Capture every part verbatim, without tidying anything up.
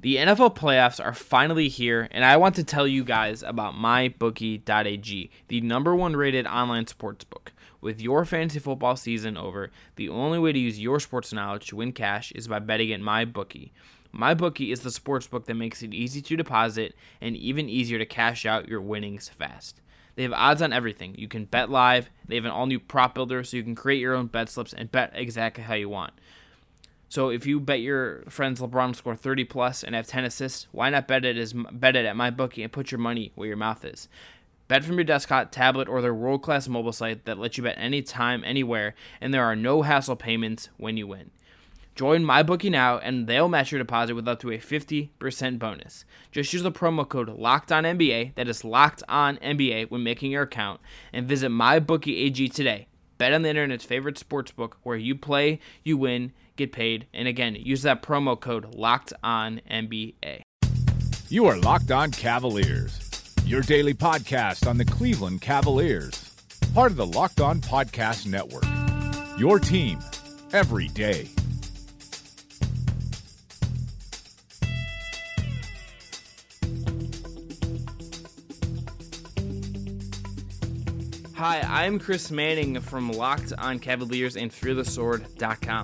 The N F L playoffs are finally here, and I want to tell you guys about my bookie dot a g, the number one rated online sportsbook. With your fantasy football season over, the only way to use your sports knowledge to win cash is by betting at MyBookie. MyBookie is the sportsbook that makes it easy to deposit and even easier to cash out your winnings fast. They have odds on everything. You can bet live. They have an all-new prop builder, so you can create your own bet slips and bet exactly how you want. So if you bet your friends LeBron will score thirty plus and have ten assists, why not bet it as bet it at MyBookie and put your money where your mouth is? Bet from your desktop, tablet, or their world-class mobile site that lets you bet anytime, anywhere, and there are no hassle payments when you win. Join MyBookie now, and they'll match your deposit with up to a fifty percent bonus. Just use the promo code LOCKEDONNBA, that is LOCKEDONNBA, when making your account, and visit MyBookieAG today. Bet on the internet's favorite sportsbook, where you play, you win, get paid, and again, use that promo code LOCKEDONNBA. You are Locked On Cavaliers, your daily podcast on the Cleveland Cavaliers, part of the Locked On Podcast Network, your team every day. Hi, I'm Chris Manning from Locked On Cavaliers and fear the sword dot com.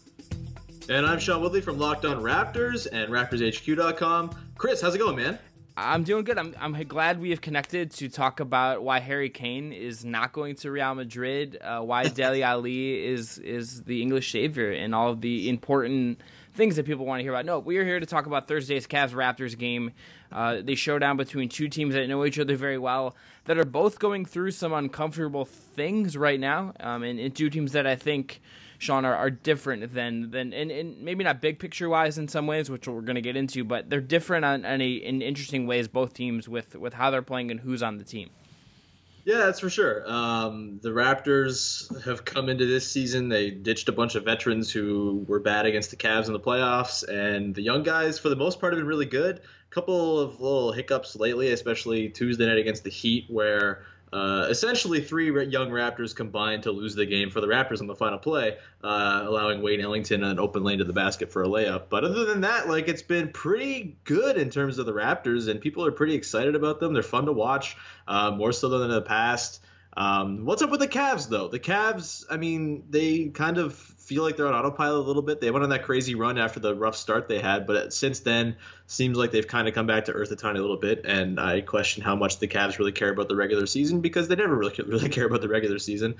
And I'm Sean Woodley from Locked On Raptors and Raptors H Q dot com. Chris, how's it going, man? I'm doing good. I'm I'm glad we have connected to talk about why Harry Kane is not going to Real Madrid, uh, why Dele Alli is is the English savior, and all of the important things that people want to hear about. No, we are here to talk about Thursday's Cavs-Raptors game. Uh, the showdown between two teams that know each other very well, that are both going through some uncomfortable things right now, um, and, and two teams that I think, Sean, are, are different than, than and, and maybe not big picture-wise in some ways, which we're going to get into, but they're different on, on a, in interesting ways, both teams, with, with how they're playing and who's on the team. Yeah, that's for sure. Um, the Raptors have come into this season. They ditched a bunch of veterans who were bad against the Cavs in the playoffs, and the young guys, for the most part, have been really good. A couple of little hiccups lately, especially Tuesday night against the Heat, where uh, essentially three young Raptors combined to lose the game for the Raptors on the final play, uh, allowing Wayne Ellington an open lane to the basket for a layup. But other than that, like, it's been pretty good in terms of the Raptors, and people are pretty excited about them. They're fun to watch, uh, more so than in the past. Um, what's up with the Cavs, though? The Cavs, I mean, they kind of feel like they're on autopilot a little bit. They went on that crazy run after the rough start they had, but since then, seems like they've kind of come back to earth a tiny little bit, and I question how much the Cavs really care about the regular season, because they never really, really care about the regular season.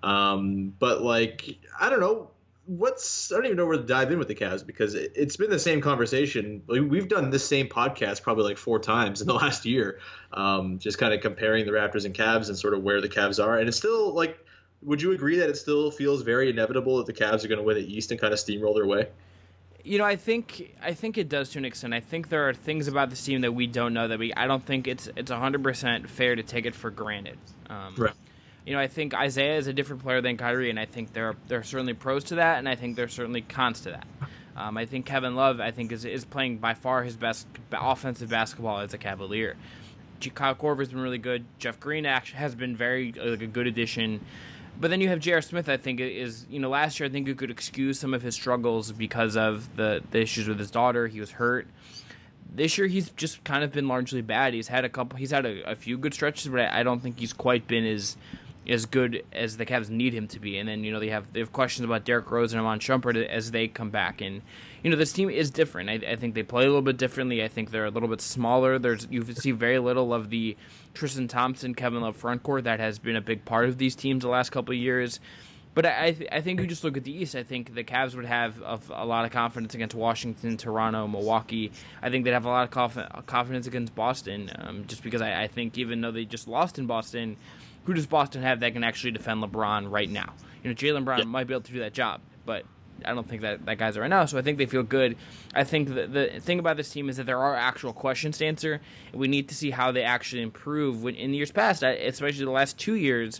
Um, but, like, I don't know. What's I don't even know where to dive in with the Cavs, because it, it's been the same conversation. We've done this same podcast probably like four times in the last year, um, just kind of comparing the Raptors and Cavs and sort of where the Cavs are. And it's still like, would you agree that it still feels very inevitable that the Cavs are going to win the East and kind of steamroll their way? You know, I think I think it does to an extent. I think there are things about this team that we don't know that we. I don't think it's it's one hundred percent fair to take it for granted. Um, right. You know, I think Isaiah is a different player than Kyrie, and I think there are, there are certainly pros to that, and I think there are certainly cons to that. Um, I think Kevin Love, I think, is is playing by far his best offensive basketball as a Cavalier. Kyle Korver's been really good. Jeff Green actually has been very like a good addition. But then you have J R. Smith, I think, is, you know, last year I think you could excuse some of his struggles because of the, the issues with his daughter. He was hurt. This year he's just kind of been largely bad. He's had a couple, he's had a, a few good stretches, but I, I don't think he's quite been as as good as the Cavs need him to be. And then, you know, they have they have questions about Derrick Rose and Iman Shumpert as they come back. And, you know, this team is different. I, I think they play a little bit differently. I think they're a little bit smaller. There's you see very little of the Tristan Thompson, Kevin Love frontcourt that has been a big part of these teams the last couple of years. But I th- I think you just look at the East. I think the Cavs would have a, a lot of confidence against Washington, Toronto, Milwaukee. I think they'd have a lot of conf- confidence against Boston, um, just because I, I think even though they just lost in Boston, who does Boston have that can actually defend LeBron right now? You know, Jaylen Brown yeah. might be able to do that job, but I don't think that that guy's right now. So I think they feel good. I think the, the thing about this team is that there are actual questions to answer. And we need to see how they actually improve. When in years past, especially the last two years,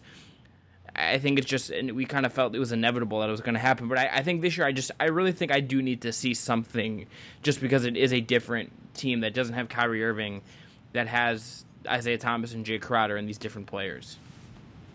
I think it's just, and we kind of felt it was inevitable that it was going to happen. But I, I think this year, I just, I really think I do need to see something, just because it is a different team that doesn't have Kyrie Irving, that has Isaiah Thomas and Jay Crowder and these different players.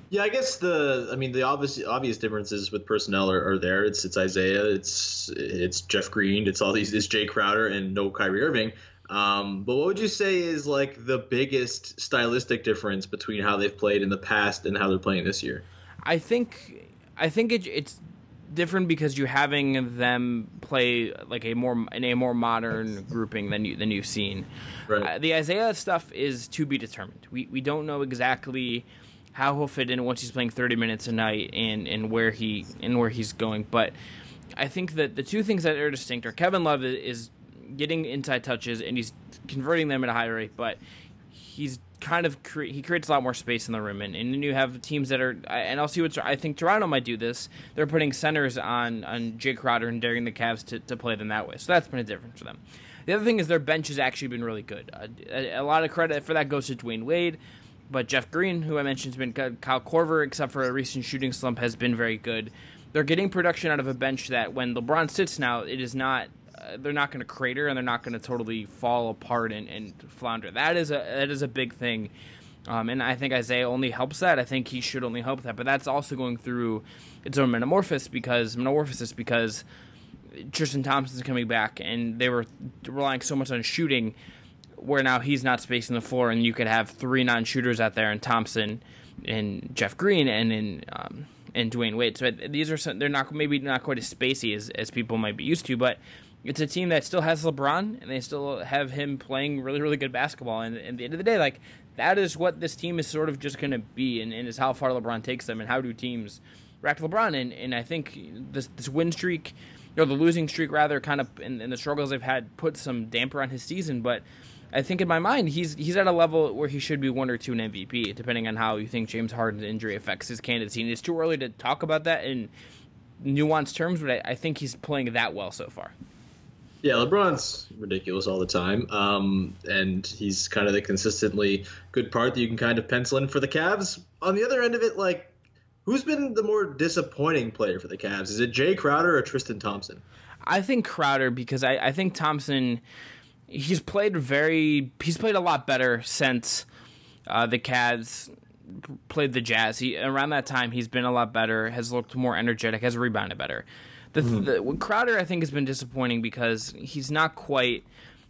Yeah, I guess the I mean the obvious obvious differences with personnel are, are there. It's it's Isaiah, it's it's Jeff Green, it's all these it's Jay Crowder and no Kyrie Irving. Um, but what would you say is like the biggest stylistic difference between how they've played in the past and how they're playing this year? I think I think it, it's different because you're having them play like a more in a more modern grouping than you than you've seen. Right. Uh, the Isaiah stuff is to be determined. We we don't know exactly how he'll fit in once he's playing thirty minutes a night and, and where he and where he's going. But I think that the two things that are distinct are Kevin Love is getting inside touches and he's converting them at a high rate, but he's kind of cre- he creates a lot more space in the rim, and, and then you have teams that are and I'll see what I think Toronto might do this. They're putting centers on on Jay Crowder and daring the Cavs to, to play them that way. So that's been a difference for them. The other thing is their bench has actually been really good. Uh, a, a lot of credit for that goes to Dwayne Wade. But Jeff Green, who I mentioned, has been good. Kyle Korver, except for a recent shooting slump, has been very good. They're getting production out of a bench that when LeBron sits now, it is not. Uh, they're not going to crater and they're not going to totally fall apart and, and flounder. That is a that is a big thing, um, and I think Isaiah only helps that. I think he should only help that. But that's also going through its own metamorphosis because metamorphosis because Tristan Thompson's coming back, and they were relying so much on shooting. Where now he's not spacing the floor, and you could have three non-shooters out there, and Thompson, and Jeff Green, and in um, and Dwayne Wade. So these are some, they're not maybe not quite as spacey as, as people might be used to, but it's a team that still has LeBron, and they still have him playing really really good basketball. And, and at the end of the day, like that is what this team is sort of just going to be, and, and is how far LeBron takes them, and how do teams react to LeBron. And and I think this this win streak, or the losing streak rather, kind of and, and the struggles they've had put some damper on his season, but I think in my mind, he's he's at a level where he should be one or two in M V P, depending on how you think James Harden's injury affects his candidacy. And it's too early to talk about that in nuanced terms, but I, I think he's playing that well so far. Yeah, LeBron's ridiculous all the time, um, and he's kind of the consistently good part that you can kind of pencil in for the Cavs. On the other end of it, like, who's been the more disappointing player for the Cavs? Is it Jay Crowder or Tristan Thompson? I think Crowder, because I, I think Thompson... He's played very. He's played a lot better since uh, the Cavs played the Jazz. He around that time he's been a lot better. Has looked more energetic. Has rebounded better. The, mm-hmm. the Crowder I think has been disappointing because he's not quite.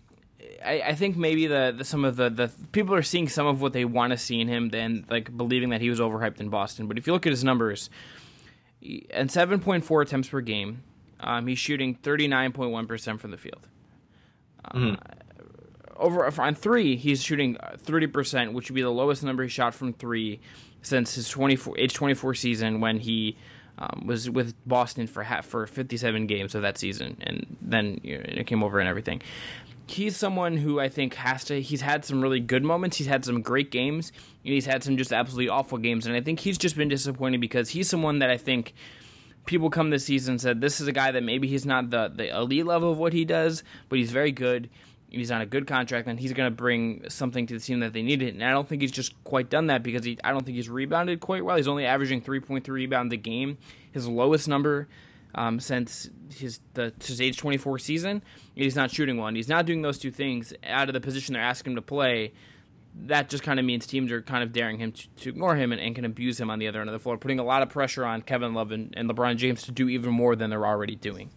I, I think maybe the, the some of the, the people are seeing some of what they want to see in him, then like believing that he was overhyped in Boston. But if you look at his numbers, and seven point four attempts per game, um, he's shooting thirty nine point one percent from the field. Mm-hmm. Uh, over on three, he's shooting thirty percent, which would be the lowest number he shot from three since his twenty-four, age twenty-four season when he um, was with Boston for half, for fifty-seven games of that season, and then you know, it came over and everything. He's someone who I think has to. He's had some really good moments. He's had some great games, and he's had some just absolutely awful games. And I think he's just been disappointing because he's someone that I think people come this season and said this is a guy that maybe he's not the, the elite level of what he does, but he's very good. He's on a good contract, and he's going to bring something to the team that they needed. And I don't think he's just quite done that because he, I don't think he's rebounded quite well. He's only averaging three point three rebounds a game, his lowest number um, since his the his age twenty-four season. He's not shooting well, and he's not doing those two things out of the position they're asking him to play. That just kind of means teams are kind of daring him to, to ignore him and, and can abuse him on the other end of the floor, putting a lot of pressure on Kevin Love and, and LeBron James to do even more than they're already doing.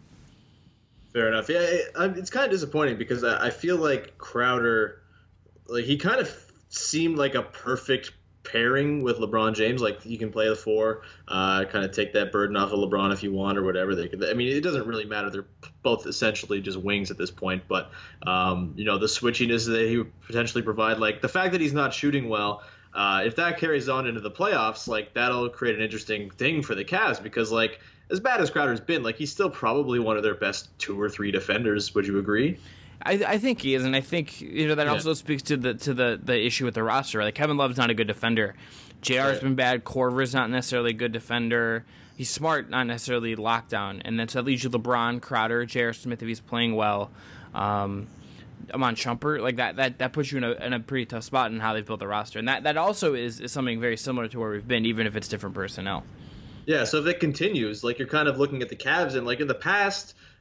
Fair enough. Yeah, it, it's kind of disappointing because I, I feel like Crowder, like he kind of seemed like a perfect pairing with LeBron James. Like you can play the four, uh, kind of take that burden off of LeBron if you want or whatever. They could. I mean, it doesn't really matter. They're both essentially just wings at this point. But um, you know, the switchiness that he would potentially provide, like the fact that he's not shooting well. Uh, if that carries on into the playoffs, like that'll create an interesting thing for the Cavs because, like, as bad as Crowder's been, like he's still probably one of their best two or three defenders. Would you agree? I, I think he is, and I think you know that yeah. also speaks to the to the, the issue with the roster. Like Kevin Love's not a good defender. J R's yeah. been bad. Korver's not necessarily a good defender. He's smart, not necessarily lockdown. And then so that leaves you LeBron, Crowder, J R Smith if he's playing well. Um, Amon Shumpert, like that, that, that puts you in a, in a pretty tough spot in how they've built the roster, and that, that also is, is something very similar to where we've been, even if it's different personnel. Yeah, so if it continues, like you're kind of looking at the Cavs, and like in the past,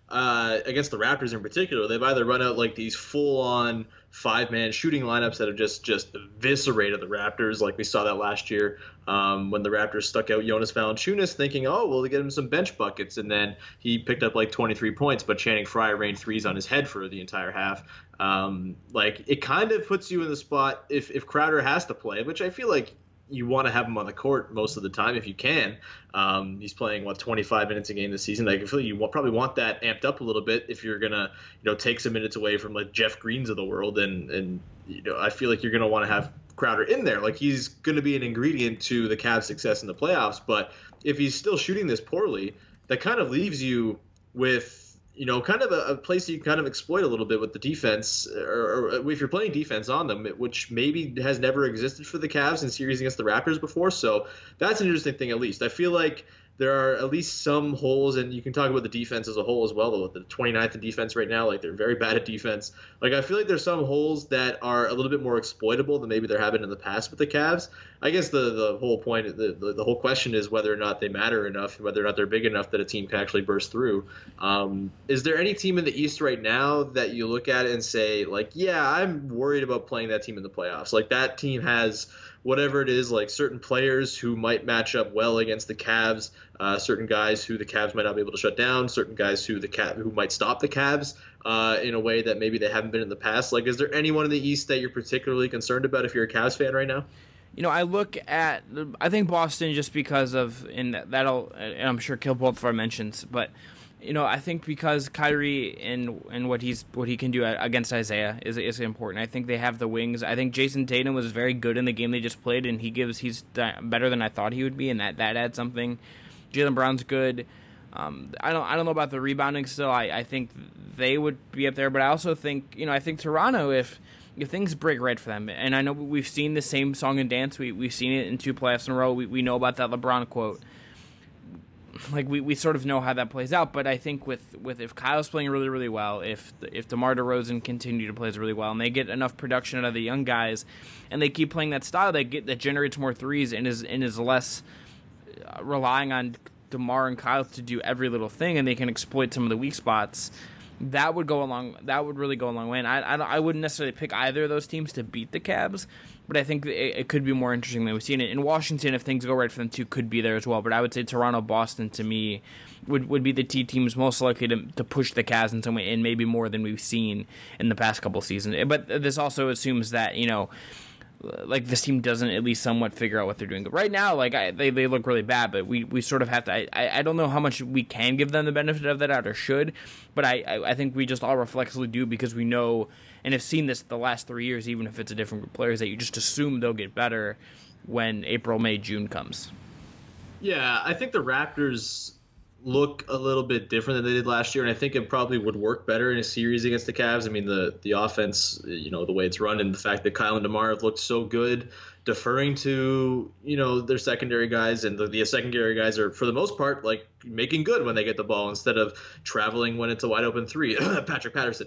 uh, against the Raptors in particular, they've either run out like these full-on five-man shooting lineups that have just just eviscerated the Raptors, like we saw that last year um, when the Raptors stuck out Jonas Valanciunas, thinking, oh, well, they get him some bench buckets, and then he picked up like twenty-three points, but Channing Frye rained threes on his head for the entire half. Um, like it kind of puts you in the spot if if Crowder has to play, which I feel like you want to have him on the court most of the time if you can. Um, he's playing what twenty-five minutes a game this season. Like I feel like you want, probably want that amped up a little bit if you're gonna, you know, take some minutes away from like Jeff Greens of the world, and and you know I feel like you're gonna want to have Crowder in there. Like he's gonna be an ingredient to the Cavs' success in the playoffs. But if he's still shooting this poorly, that kind of leaves you with, you know, kind of a, a place you kind of exploit a little bit with the defense, or, or if you're playing defense on them, which maybe has never existed for the Cavs in series against the Raptors before. So that's an interesting thing, at least. I feel like there are at least some holes, and you can talk about the defense as a whole as well, though. The twenty-ninth in defense right now, like they're very bad at defense. Like I feel like there's some holes that are a little bit more exploitable than maybe there have been in the past with the Cavs. I guess the, the whole point, the, the the whole question is whether or not they matter enough, whether or not they're big enough that a team can actually burst through. Um, is there any team in the East right now that you look at and say, like, yeah, I'm worried about playing that team in the playoffs? Like that team has whatever it is, like certain players who might match up well against the Cavs, uh, certain guys who the Cavs might not be able to shut down, certain guys who the Cav- who might stop the Cavs uh, in a way that maybe they haven't been in the past. Like, is there anyone in the East that you're particularly concerned about if you're a Cavs fan right now? You know, I look at, I think Boston just because of, and that'll, and I'm sure kill both of our mentions, but, you know, I think because Kyrie and and what he's what he can do against Isaiah is is important. I think they have the wings. I think Jason Tatum was very good in the game they just played, and he gives he's better than I thought he would be, and that, that adds something. Jaylen Brown's good. Um, I don't I don't know about the rebounding still. I, I think they would be up there, but I also think, you know, I think Toronto, if if things break right for them, and I know we've seen the same song and dance, we we've seen it in two playoffs in a row. We we know about that LeBron quote. Like we, we sort of know how that plays out, but I think with, with if Kyle's playing really really well, if if DeMar DeRozan continue to play really well, and they get enough production out of the young guys, and they keep playing that style that get that generates more threes and is and is less uh, relying on DeMar and Kyle to do every little thing, and they can exploit some of the weak spots. That would go along. That would really go a long way. And I, I, I wouldn't necessarily pick either of those teams to beat the Cavs, but I think it, it could be more interesting than we've seen it. In Washington, if things go right for them too, could be there as well. But I would say Toronto, Boston, to me, would, would be the T teams most likely to to push the Cavs in some way, and maybe more than we've seen in the past couple seasons. But this also assumes that, you know, like this team doesn't at least somewhat figure out what they're doing. But right now, like I, they, they look really bad, but we, we sort of have to. I, I don't know how much we can give them the benefit of that out or should, but I, I, I think we just all reflexively do because we know and have seen this the last three years, even if it's a different group of players, that you just assume they'll get better when April, May, June comes. Yeah, I think the Raptors look a little bit different than they did last year, and I think it probably would work better in a series against the Cavs. I mean, the the offense, you know, the way it's run, and the fact that Kyle and DeMar have looked so good, deferring to, you know, their secondary guys, and the, the secondary guys are, for the most part, like making good when they get the ball instead of traveling when it's a wide open three. Patrick Patterson.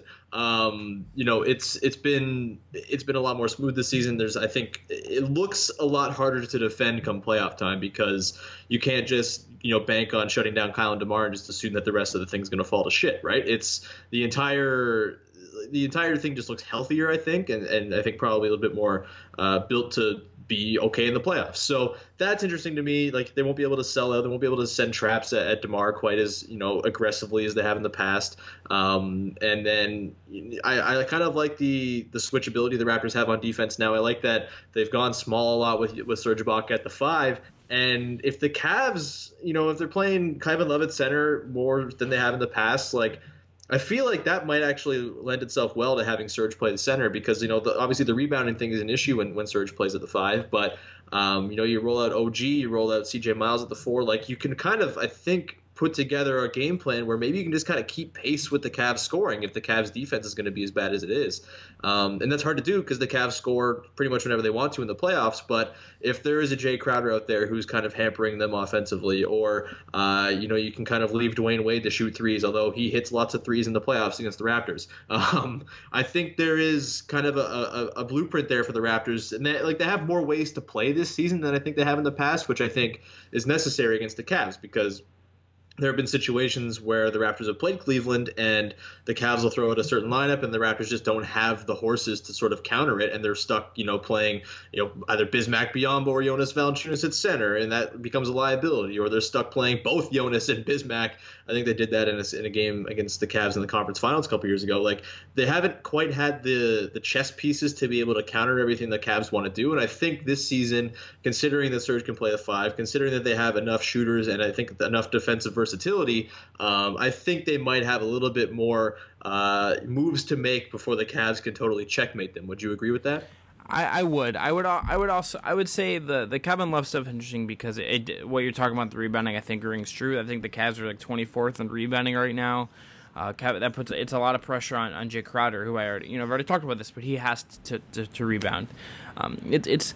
Um, you know, it's it's been it's been a lot more smooth this season. There's, I think, it looks a lot harder to defend come playoff time because you can't just, you know, bank on shutting down Kyle and DeMar and just assume that the rest of the thing's going to fall to shit, right? It's the entire the entire thing just looks healthier, I think, and, and I think probably a little bit more uh, built to be okay in the playoffs. So that's interesting to me. Like, they won't be able to sell out. They won't be able to send traps at, at DeMar quite as, you know, aggressively as they have in the past. Um, and then I, I kind of like the the switchability the Raptors have on defense now. I like that they've gone small a lot with with Serge Ibaka at the five. And if the Cavs, you know, if they're playing Kevin Love at center more than they have in the past, like, I feel like that might actually lend itself well to having Serge play the center because, you know, the, obviously the rebounding thing is an issue when, when Serge plays at the five. But, um, you know, you roll out O G, you roll out C J Miles at the four. Like, you can kind of, I think, put together a game plan where maybe you can just kind of keep pace with the Cavs scoring if the Cavs defense is going to be as bad as it is. Um, and that's hard to do because the Cavs score pretty much whenever they want to in the playoffs. But if there is a Jay Crowder out there who's kind of hampering them offensively, or, uh, you know, you can kind of leave Dwayne Wade to shoot threes, although he hits lots of threes in the playoffs against the Raptors. Um, I think there is kind of a, a, a blueprint there for the Raptors. And they, like, they have more ways to play this season than I think they have in the past, which I think is necessary against the Cavs because there have been situations where the Raptors have played Cleveland and the Cavs will throw out a certain lineup and the Raptors just don't have the horses to sort of counter it, and they're stuck, you know, playing, you know, either Bismack Biyombo or Jonas Valanciunas at center, and that becomes a liability, or they're stuck playing both Jonas and Bismack. I think they did that in a, in a game against the Cavs in the conference finals a couple years ago. Like, they haven't quite had the the chess pieces to be able to counter everything the Cavs want to do, and I think this season, considering that Serge can play the five, considering that they have enough shooters and I think enough defensive versatility, um, I think they might have a little bit more uh, moves to make before the Cavs can totally checkmate them. Would you agree with that? I, I would. I would. I would also. I would say the the Kevin Love stuff is interesting because it, it. What you're talking about the rebounding, I think rings true. I think the Cavs are like twenty-fourth in rebounding right now. Uh, that puts it's a lot of pressure on, on Jay Crowder, who I already you know I've already talked about this, but he has to to, to rebound. Um, it, it's.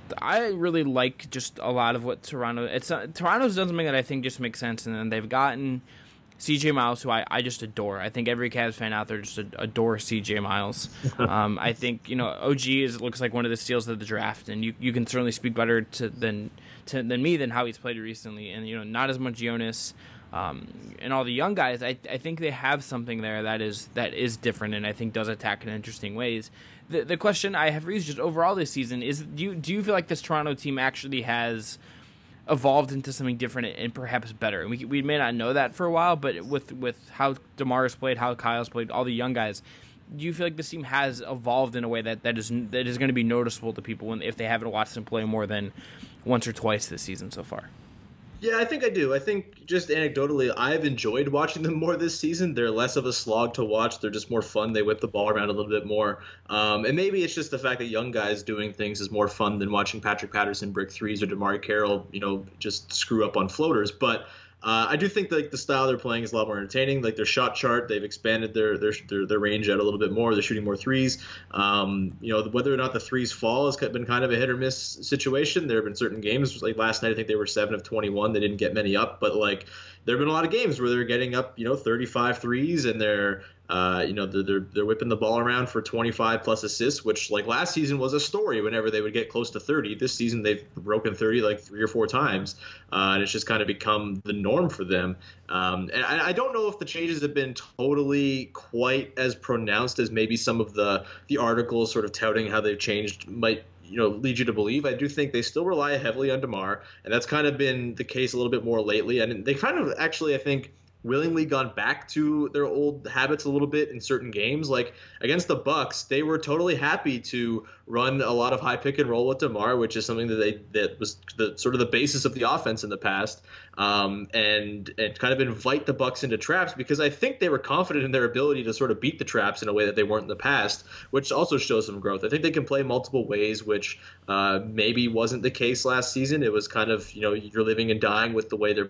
I really like just a lot of what Toronto. It's uh, Toronto's done something that I think just makes sense, and then they've gotten C J Miles, who I, I just adore. I think every Cavs fan out there just adore C J Miles. um, I think you know O G is looks like one of the steals of the draft, and you, you can certainly speak better to than to, than me than how he's played recently. And you know not as much Jonas um, and all the young guys. I I think they have something there that is that is different, and I think does attack in interesting ways. The the question I have for you is just overall this season is do you do you feel like this Toronto team actually has evolved into something different and perhaps better? And we we may not know that for a while, but with with how DeMar's played, how Kyle's played, all the young guys, do you feel like this team has evolved in a way that, that is that is going to be noticeable to people when, if they haven't watched them play more than once or twice this season so far? Yeah, I think I do. I think just anecdotally, I've enjoyed watching them more this season. They're less of a slog to watch. They're just more fun. They whip the ball around a little bit more. Um, and maybe it's just the fact that young guys doing things is more fun than watching Patrick Patterson brick threes or DeMar Carroll, you know, just screw up on floaters. But Uh, I do think like the style they're playing is a lot more entertaining. Like their shot chart, they've expanded their their their, their range out a little bit more. They're shooting more threes. Um, you know, whether or not the threes fall has been kind of a hit or miss situation. There have been certain games, like last night, I think they were seven of twenty-one. They didn't get many up, but like there have been a lot of games where they're getting up, you know, thirty-five threes, and they're Uh, you know, they're, they're whipping the ball around for twenty-five plus assists, which like last season was a story whenever they would get close to thirty. This season they've broken thirty like three or four times, uh, and it's just kind of become the norm for them. Um, and I, I don't know if the changes have been totally quite as pronounced as maybe some of the, the articles sort of touting how they've changed might you know, lead you to believe. I do think they still rely heavily on DeMar, and that's kind of been the case a little bit more lately. And they kind of actually, I think, willingly gone back to their old habits a little bit in certain games. Like against the Bucks, they were totally happy to run a lot of high pick and roll with DeMar, which is something that they that was the sort of the basis of the offense in the past, um, and and kind of invite the Bucks into traps because I think they were confident in their ability to sort of beat the traps in a way that they weren't in the past, which also shows some growth. I think they can play multiple ways, which uh, maybe wasn't the case last season. It was kind of, you know, you're living and dying with the way they're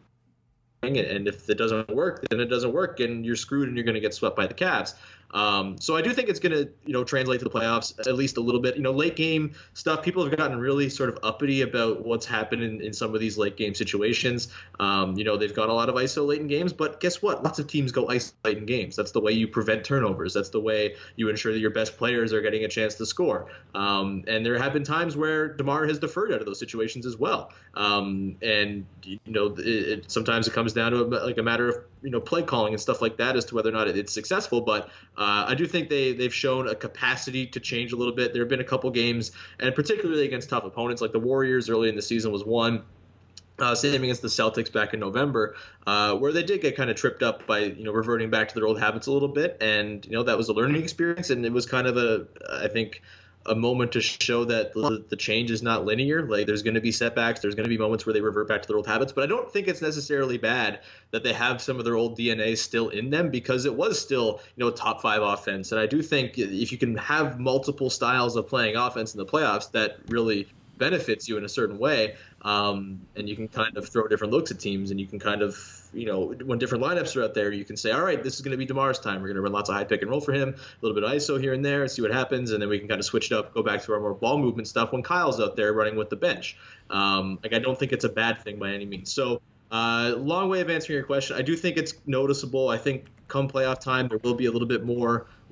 and if it doesn't work, then it doesn't work, and you're screwed, and you're going to get swept by the Cavs. Um, so I do think it's going to, you know, translate to the playoffs at least a little bit. You know, late game stuff, people have gotten really sort of uppity about what's happened in, in some of these late game situations. Um, you know, they've got a lot of I S O late in games, but guess what? Lots of teams go I S O late in games. That's the way you prevent turnovers. That's the way you ensure that your best players are getting a chance to score. Um, and there have been times where DeMar has deferred out of those situations as well. Um, and, you know, it, it, sometimes it comes down to a, like a matter of, you know, play calling and stuff like that as to whether or not it's successful. But uh, I do think they, they've shown a capacity to change a little bit. There have been a couple games, and particularly against tough opponents, like the Warriors early in the season was one. Uh, same against the Celtics back in November, uh, where they did get kind of tripped up by, you know, reverting back to their old habits a little bit. And, you know, that was a learning experience. And it was kind of a, I think, a moment to show that the, the change is not linear. Like there's going to be setbacks. There's going to be moments where they revert back to their old habits, but I don't think it's necessarily bad that they have some of their old D N A still in them because it was still, you know, a top five offense. And I do think if you can have multiple styles of playing offense in the playoffs, that really benefits you in a certain way. Um, and you can kind of throw different looks at teams, and you can kind of, you know, when different lineups are out there, you can say, all right, this is going to be DeMar's time. We're going to run lots of high pick and roll for him, a little bit of I S O here and there, see what happens, and then we can kind of switch it up, go back to our more ball movement stuff when Kyle's out there running with the bench. Um, like I don't think it's a bad thing by any means. So uh, long way of answering your question. I do think it's noticeable. I think come playoff time, there will be a little bit more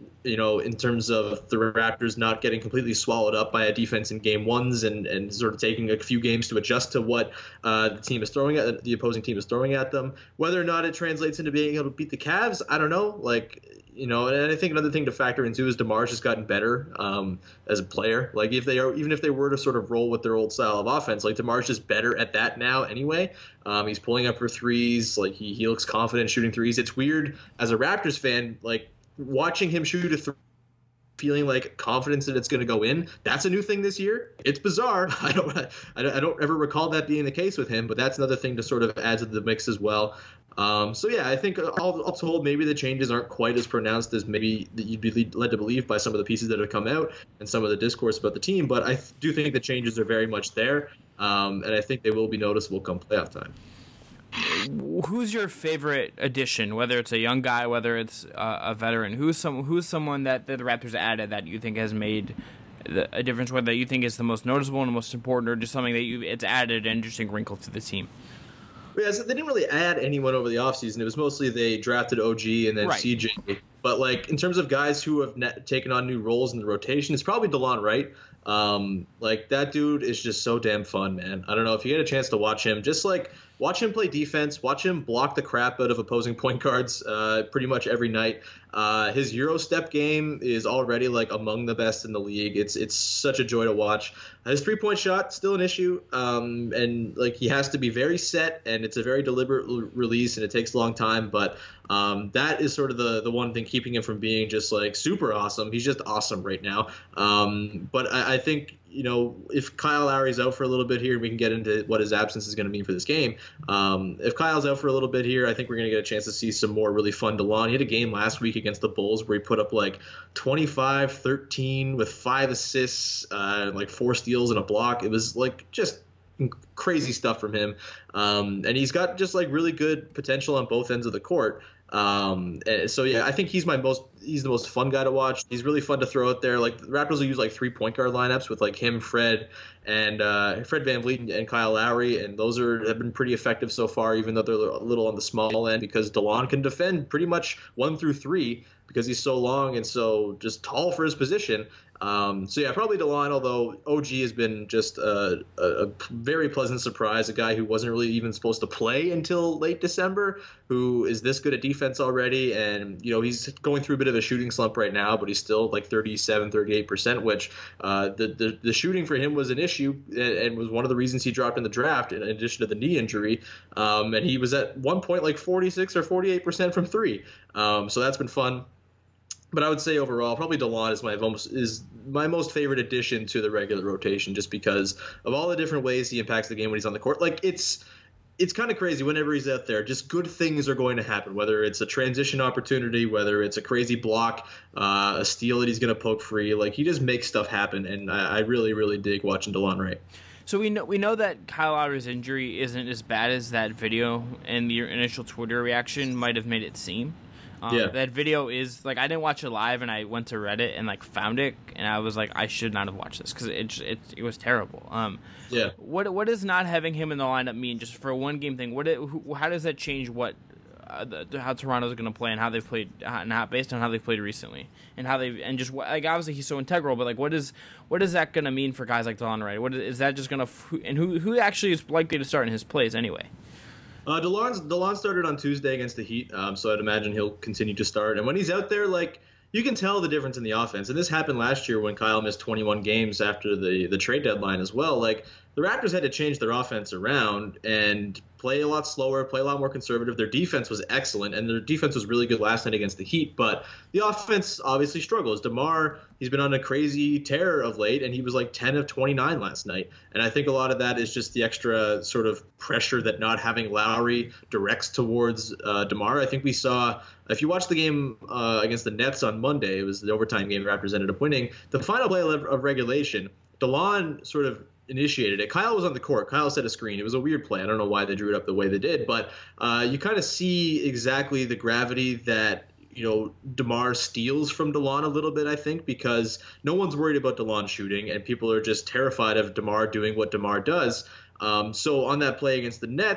you know, in terms of the Raptors not getting completely swallowed up by a defense in game ones and, and sort of taking a few games to adjust to what uh, the team is throwing at the opposing team is throwing at them. Whether or not it translates into being able to beat the Cavs, I don't know. Like, you know, and I think another thing to factor in too is DeMar's just gotten better um, as a player. Like, if they are, even if they were to sort of roll with their old style of offense, like DeMar's just better at that now anyway. Um, he's pulling up for threes. Like, he, he looks confident shooting threes. It's weird as a Raptors fan, like, watching him shoot a three, feeling like confidence that it's going to go in. That's a new thing this year. It's bizarre. I don't, I don't, I don't ever recall that being the case with him, but that's another thing to sort of add to the mix as well. Um, so yeah, I think all, all told, maybe the changes aren't quite as pronounced as maybe that you'd be led to believe by some of the pieces that have come out and some of the discourse about the team. But I do think the changes are very much there, um, and I think they will be noticeable come playoff time. Who's your favorite addition? Whether it's a young guy, whether it's uh, a veteran, who's some who's someone that, that the Raptors added that you think has made the, a difference? Whether you think is the most noticeable and the most important, or just something that you it's added an interesting wrinkle to the team. Yeah, so they didn't really add anyone over the offseason. It was mostly they drafted O G and then right. C J. But like in terms of guys who have net, taken on new roles in the rotation, it's probably DeLon Wright. Um, like that dude is just so damn fun, man. I don't know if you get a chance to watch him, just like watch him play defense, watch him block the crap out of opposing point guards uh, pretty much every night. Uh, his Euro step game is already like among the best in the league. It's it's such a joy to watch. His three point shot still an issue, um, and like he has to be very set, and it's a very deliberate l- release, and it takes a long time. But um, that is sort of the the one thing keeping him from being just like super awesome. He's just awesome right now. Um, but I, I think. You know, if Kyle Lowry's out for a little bit here, we can get into what his absence is going to mean for this game. Um, if Kyle's out for a little bit here, I think we're going to get a chance to see some more really fun DeLon. He had a game last week against the Bulls where he put up like twenty-five, thirteen with five assists, uh, like four steals and a block. It was like just crazy stuff from him. Um, and he's got just like really good potential on both ends of the court. Um, so yeah, I think he's my most, he's the most fun guy to watch. He's really fun to throw out there. Like the Raptors will use like three point guard lineups with like him, Fred, and uh, Fred VanVleet and Kyle Lowry, and those are have been pretty effective so far, even though they're a little on the small end because DeLon can defend pretty much one through three because he's so long and so just tall for his position. Um, so yeah, probably DeLon, although O G has been just a, a, a very pleasant surprise, a guy who wasn't really even supposed to play until late December, who is this good at defense already. And, you know, he's going through a bit of a shooting slump right now, but he's still like thirty-seven, thirty-eight percent, which uh, the, the, the shooting for him was an issue and, and was one of the reasons he dropped in the draft in addition to the knee injury. Um, and he was at one point like forty-six or forty-eight percent from three. Um, so that's been fun. But I would say overall, probably DeLon is my most is my most favorite addition to the regular rotation, just because of all the different ways he impacts the game when he's on the court. Like it's it's kind of crazy whenever he's out there. Just good things are going to happen, whether it's a transition opportunity, whether it's a crazy block, uh, a steal that he's going to poke free. Like he just makes stuff happen, and I, I really, really dig watching DeLon Wright. So we know we know that Kyle Lowry's injury isn't as bad as that video and your initial Twitter reaction might have made it seem. Um, yeah. That video is like I didn't watch it live, and I went to Reddit and like found it, and I was like, I should not have watched this because it, it it was terrible. Um, yeah. What what does not having him in the lineup mean just for a one game thing? What it, who, how does that change what uh, the, how Toronto's going to play and how they've played and how, based on how they've played recently and how they and just like obviously he's so integral, but like what is what is that going to mean for guys like DeLon Wright? What is, is that just going to and who who actually is likely to start in his place anyway? Uh, DeLon's, DeLon started on Tuesday against the Heat, um, so I'd imagine he'll continue to start. And when he's out there, like, you can tell the difference in the offense. And this happened last year when Kyle missed twenty-one games after the, the trade deadline as well. Like, the Raptors had to change their offense around and play a lot slower, play a lot more conservative. Their defense was excellent, and their defense was really good last night against the Heat. But the offense obviously struggles. DeMar, he's been on a crazy tear of late, and he was like ten of twenty-nine last night. And I think a lot of that is just the extra sort of pressure that not having Lowry directs towards uh, DeMar. I think we saw, if you watch the game uh, against the Nets on Monday, it was the overtime game the Raptors ended up winning. The final play of, of regulation, DeLon sort of initiated it. Kyle was on the court. Kyle set a screen. It was a weird play. I don't know why they drew it up the way they did, but uh, you kind of see exactly the gravity that, you know, DeMar steals from DeLon a little bit, I think, because no one's worried about DeLon shooting, and people are just terrified of DeMar doing what DeMar does. Um, so on that play against the Nets,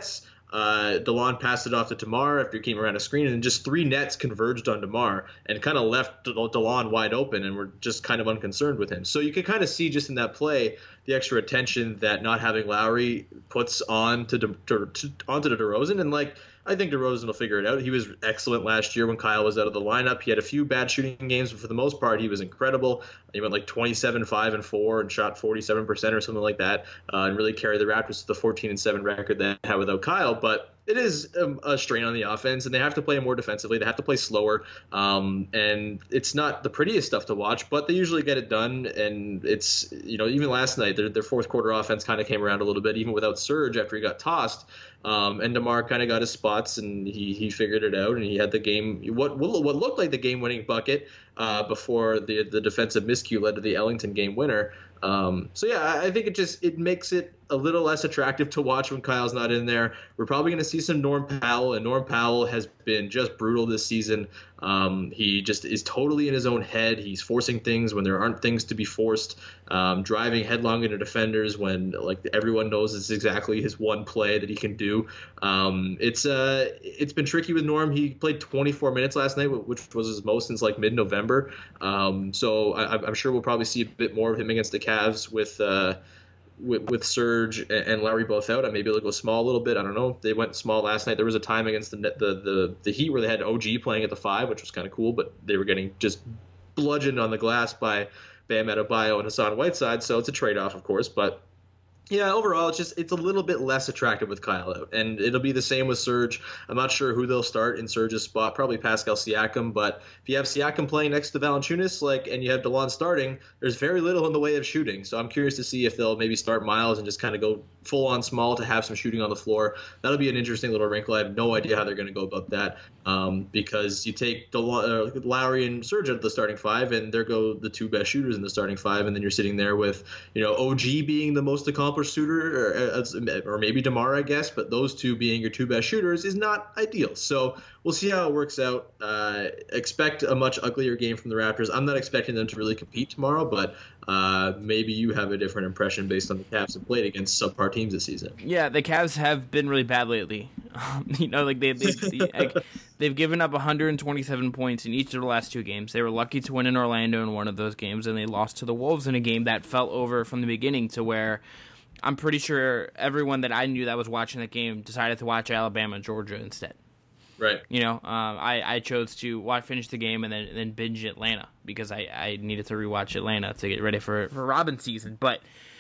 Uh, DeLon passed it off to DeMar after he came around a screen, and just three nets converged on DeMar and kind of left De- DeLon wide open, and were just kind of unconcerned with him. So you could kind of see just in that play the extra attention that not having Lowry puts on to, De- to, to onto the DeRozan, and like I think DeRozan will figure it out. He was excellent last year when Kyle was out of the lineup. He had a few bad shooting games, but for the most part, he was incredible. He went like twenty-seven, five, and four and shot forty-seven percent or something like that, uh, and really carried the Raptors to the fourteen and seven record they had without Kyle. But it is a, a strain on the offense, and they have to play more defensively. They have to play slower, um, and it's not the prettiest stuff to watch, but they usually get it done. And it's, you know, even last night, their, their fourth quarter offense kind of came around a little bit, even without Serge after he got tossed. Um, and DeMar kind of got his spots, and he, he figured it out, and he had the game what what looked like the game-winning bucket uh, before the the defensive miscue led to the Ellington game winner. Um, so yeah, I think it just it makes it a little less attractive to watch when Kyle's not in there. We're probably going to see some Norm Powell, and Norm Powell has been just brutal this season. Um, he just is totally in his own head. He's forcing things when there aren't things to be forced, um, driving headlong into defenders when like everyone knows it's exactly his one play that he can do. Um, it's uh, it's been tricky with Norm. He played twenty-four minutes last night, which was his most since like mid-November. Um, so I, I'm sure we'll probably see a bit more of him against the Cavs with. Uh, With, with Serge and Lowry both out, maybe they'll go small a little bit. I don't know. They went small last night. There was a time against the the the, the Heat where they had O G playing at the five, which was kind of cool, but they were getting just bludgeoned on the glass by Bam Adebayo and Hassan Whiteside. So it's a trade-off, of course, but. Yeah, overall, it's just it's a little bit less attractive with Kyle out, and it'll be the same with Serge. I'm not sure who they'll start in Serge's spot, probably Pascal Siakam. But if you have Siakam playing next to Valanciunas, like, and you have DeLon starting, there's very little in the way of shooting. So I'm curious to see if they'll maybe start Miles and just kind of go full on small to have some shooting on the floor. That'll be an interesting little wrinkle. I have no idea how they're going to go about that, um, because you take DeLon, uh, Lowry and Serge out of the starting five, and there go the two best shooters in the starting five, and then you're sitting there with, you know, O G being the most accomplished shooter, or, or maybe DeMar, I guess, but those two being your two best shooters is not ideal. So we'll see how it works out. Uh, expect a much uglier game from the Raptors. I'm not expecting them to really compete tomorrow, but uh, maybe you have a different impression based on the Cavs have played against subpar teams this season. Yeah, the Cavs have been really bad lately. Um, you know, like they, they, they like, they've given up one hundred twenty-seven points in each of the last two games. They were lucky to win in Orlando in one of those games, and they lost to the Wolves in a game that fell over from the beginning, to where I'm pretty sure everyone that I knew that was watching that game decided to watch Alabama and Georgia instead. Right. You know, um, I, I chose to watch, finish the game and then and then binge Atlanta because I, I needed to rewatch Atlanta to get ready for, for Robin season. But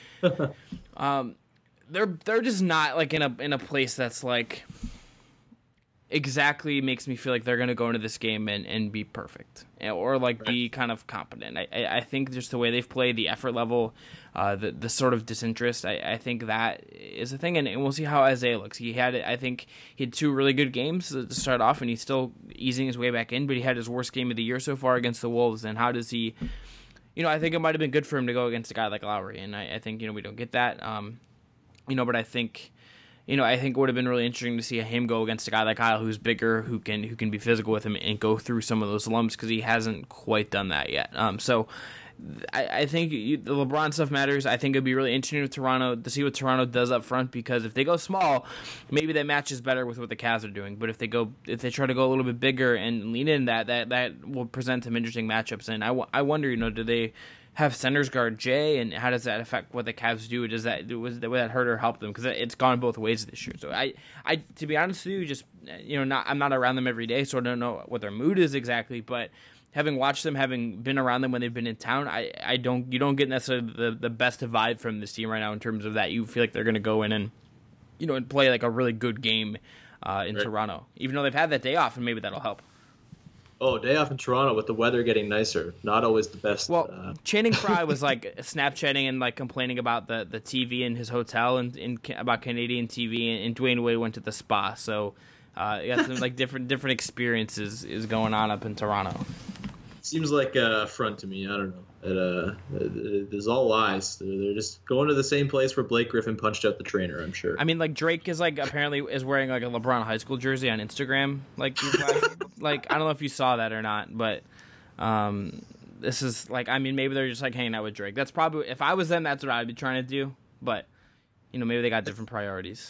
um, they're they're just not like in a in a place that's like exactly makes me feel like they're gonna go into this game and, and be perfect or like right. be kind of competent. I, I I think just the way they've played, the effort level, uh, the the sort of disinterest, I, I think that is a thing, and, and we'll see how Isaiah looks. He had I think he had two really good games to start off, and he's still easing his way back in, but he had his worst game of the year so far against the Wolves. And how does he? You know, I think it might have been good for him to go against a guy like Lowry, and I, I think you know we don't get that. Um, you know, but I think. You know, I think it would have been really interesting to see him go against a guy like Kyle, who's bigger, who can who can be physical with him and go through some of those lumps, because he hasn't quite done that yet. Um, so I, I think you, the LeBron stuff matters. I think it'd be really interesting with Toronto to see what Toronto does up front, because if they go small, maybe that matches better with what the Cavs are doing. But if they go, if they try to go a little bit bigger and lean in, that that that will present some interesting matchups. And I, I wonder, you know, do they have centers guard Jay, and how does that affect what the Cavs do? Does that was that, would that hurt or help them? Because it's gone both ways this year. So I, I to be honest with you, just you know, not I'm not around them every day, so I don't know what their mood is exactly. But having watched them, having been around them when they've been in town, I, I don't you don't get necessarily the, the best vibe from this team right now in terms of that. You feel like they're going to go in and you know and play like a really good game uh, in right. Toronto, even though they've had that day off, and maybe that'll help. Oh, day off in Toronto with the weather getting nicer. Not always the best. Well, uh... Channing Frye was like Snapchatting and like complaining about the, the T V in his hotel and, and about Canadian T V, and, and Dwayne Wade went to the spa. So uh, you got some like different different experiences is going on up in Toronto. Seems like a front to me. I don't know. It, uh, it, there's all lies. They're, they're just going to the same place where Blake Griffin punched out the trainer, I'm sure. I mean, like Drake is like apparently is wearing like a LeBron high school jersey on Instagram. Like, these guys, like I don't know if you saw that or not, but um, this is like I mean maybe they're just like hanging out with Drake. That's probably if I was them, that's what I'd be trying to do. But you know maybe they got different priorities.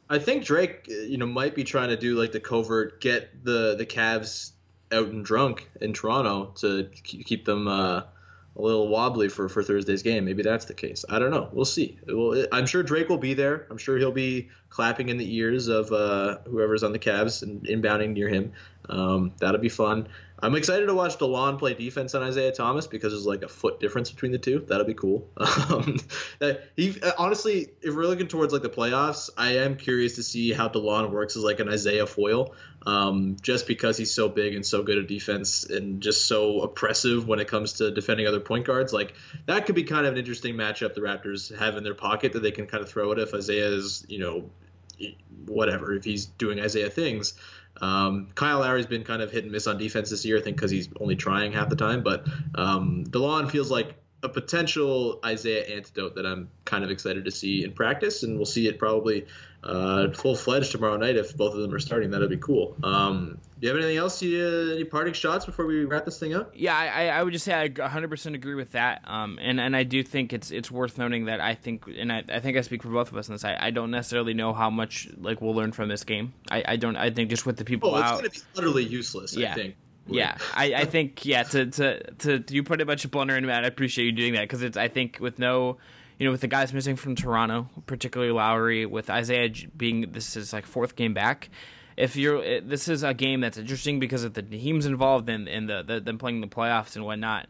I think Drake, you know, might be trying to do like the covert, get the the Cavs out and drunk in Toronto to keep them uh, a little wobbly for, for Thursday's game. Maybe that's the case. I don't know. We'll see. Well, I'm sure Drake will be there. I'm sure he'll be clapping in the ears of uh, whoever's on the Cavs and inbounding near him. Um, that'll be fun. I'm excited to watch DeLon play defense on Isaiah Thomas because there's like a foot difference between the two. That'll be cool. Um, he honestly, if we're looking towards like the playoffs, I am curious to see how DeLon works as like an Isaiah foil, um, just because he's so big and so good at defense and just so oppressive when it comes to defending other point guards. Like that could be kind of an interesting matchup the Raptors have in their pocket that they can kind of throw it if Isaiah is, you know, whatever, if he's doing Isaiah things. Um, Kyle Lowry's been kind of hit and miss on defense this year, I think, because he's only trying half the time. But um, DeLon feels like a potential Isaiah antidote that I'm kind of excited to see in practice, and we'll see it probably uh, full-fledged tomorrow night if both of them are starting. That'd be cool. Um, do you have anything else? You, uh, any parting shots before we wrap this thing up? Yeah, I, I would just say I one hundred percent agree with that, um, and and I do think it's it's worth noting that I think, and I, I think I speak for both of us on this. I, I don't necessarily know how much like we'll learn from this game. I, I don't. I think just with the people oh, it's out, going to be utterly useless. Yeah. I think. Yeah, I, I think yeah to, to to you put a bunch of blunder in that. I appreciate you doing that because it's I think with no, you know, with the guys missing from Toronto, particularly Lowry, with Isaiah being this is like fourth game back. If you're this is a game that's interesting because of the teams involved in in the, the them playing the playoffs and whatnot.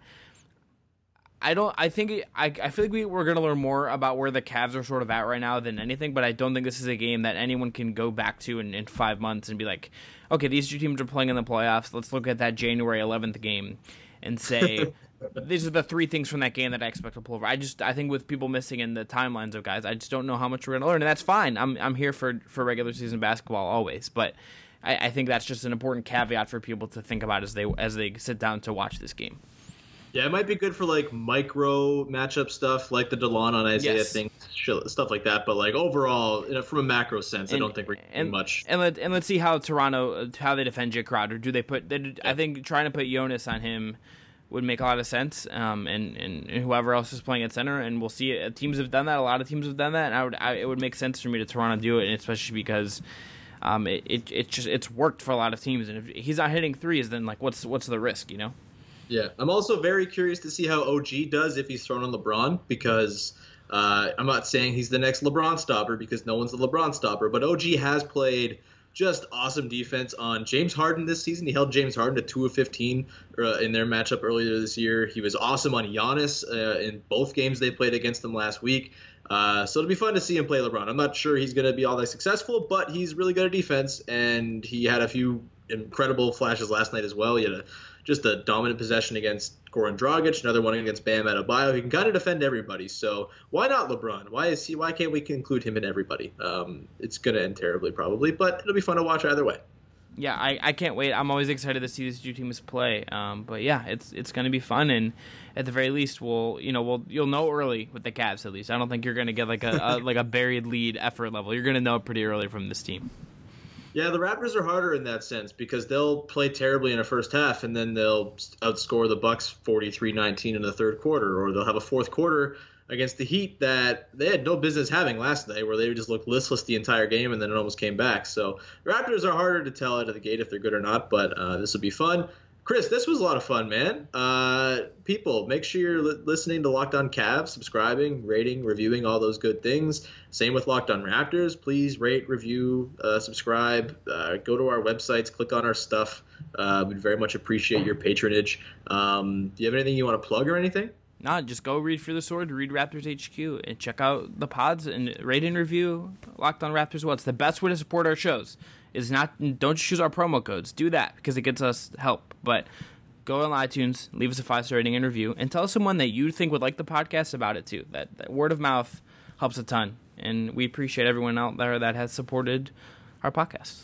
I don't. I think I. I feel like we, we're going to learn more about where the Cavs are sort of at right now than anything. But I don't think this is a game that anyone can go back to in, in five months and be like, okay, these two teams are playing in the playoffs. Let's look at that January eleventh game and say these are the three things from that game that I expect to pull over. I just. I think with people missing in the timelines of guys, I just don't know how much we're going to learn, and that's fine. I'm. I'm here for for regular season basketball always, but I, I think that's just an important caveat for people to think about as they as they sit down to watch this game. Yeah, it might be good for like micro matchup stuff, like the DeLon on Isaiah yes. thing, stuff like that. But like overall, you know, from a macro sense, and, I don't think we're getting and, much. And let and let's see how Toronto how they defend Jay Crowder. Do they put? They, yeah. I think trying to put Jonas on him would make a lot of sense. Um, and, and, and whoever else is playing at center, and we'll see. It. Teams have done that. A lot of teams have done that. And I would I, it would make sense for me to Toronto do it, and especially because. Um, it, it it just it's worked for a lot of teams, and if he's not hitting threes, then like what's what's the risk, you know? Yeah, I'm also very curious to see how O G does if he's thrown on LeBron because uh, I'm not saying he's the next LeBron stopper because no one's the LeBron stopper, but O G has played just awesome defense on James Harden this season. He held James Harden to two of fifteen uh, in their matchup earlier this year. He was awesome on Giannis uh, in both games they played against them last week. Uh, so it'll be fun to see him play LeBron. I'm not sure he's going to be all that successful, but he's really good at defense, and he had a few incredible flashes last night as well. He had a just a dominant possession against Goran Dragic, another one against Bam Adebayo. He can kind of defend everybody. So why not LeBron? Why is he? Why can't we include him in everybody? Um, it's going to end terribly probably, but it'll be fun to watch either way. Yeah, I, I can't wait. I'm always excited to see these two teams play. Um, but yeah, it's it's going to be fun, and at the very least, we'll you know we'll you'll know early with the Cavs at least. I don't think you're going to get like a, a like a buried lead effort level. You're going to know it pretty early from this team. Yeah, the Raptors are harder in that sense because they'll play terribly in a first half and then they'll outscore the Bucks forty-three nineteen in the third quarter, or they'll have a fourth quarter against the Heat that they had no business having last night where they just looked listless the entire game and then it almost came back. So the Raptors are harder to tell out of the gate if they're good or not, but uh, this will be fun. Chris, this was a lot of fun, man. Uh, people, make sure you're li- listening to Locked On Cavs, subscribing, rating, reviewing, all those good things. Same with Locked On Raptors. Please rate, review, uh, subscribe. Uh, go to our websites, click on our stuff. Uh, we'd very much appreciate your patronage. Um, do you have anything you want to plug or anything? No, just go read For the Sword, read Raptors H Q, and check out the pods and rate and review Locked On Raptors. Well, it's the best way to support our shows. Is not don't just use our promo codes. Do that because it gets us help. But go on iTunes, leave us a five-star rating and review, and tell someone that you think would like the podcast about it too. That, that word of mouth helps a ton, and we appreciate everyone out there that has supported our podcast.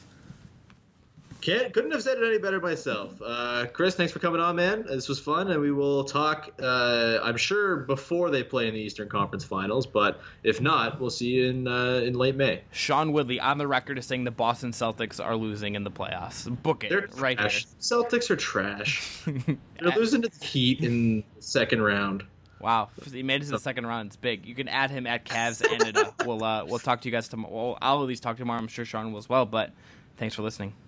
Can't, couldn't have said it any better myself. Uh, Chris, thanks for coming on, man. This was fun, and we will talk, uh, I'm sure, before they play in the Eastern Conference Finals, but if not, we'll see you in uh, in late May. Sean Woodley on the record is saying the Boston Celtics are losing in the playoffs. Book it. They're right trash. here. Celtics are trash. They're losing to the Heat in the second round. Wow, he made it to the second round. It's big. You can add him at Cavs and it. Uh, we'll uh, we'll talk to you guys tomorrow. Well, I'll at least talk tomorrow. I'm sure Sean will as well. But thanks for listening.